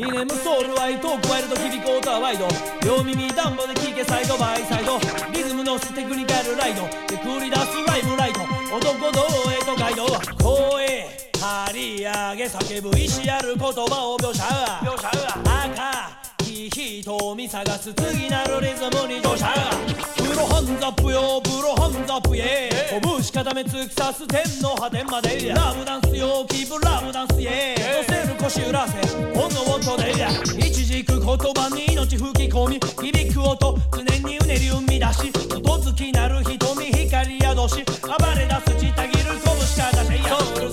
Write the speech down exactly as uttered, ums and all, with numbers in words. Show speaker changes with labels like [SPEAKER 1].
[SPEAKER 1] ミネムソウルワイトークワイルド響く音はワイド両耳ダンボで聴けサイドバイサイドリズムのステクニカルライドで繰り出すライブライト男道へとガイド声張り上げ叫ぶ意志ある言葉を描写赤瞳探す次なるリズムに乗車プロハンザップよプロハンザップへ拳固め突き刺す天の果てまでラブダンスよキープラブダンスへ乗せる腰裏せ炎音で一軸言葉に命吹き込み響く音常にうねり生み出し音好きなる瞳光宿し暴れ出すちたぎる拳かだしソウル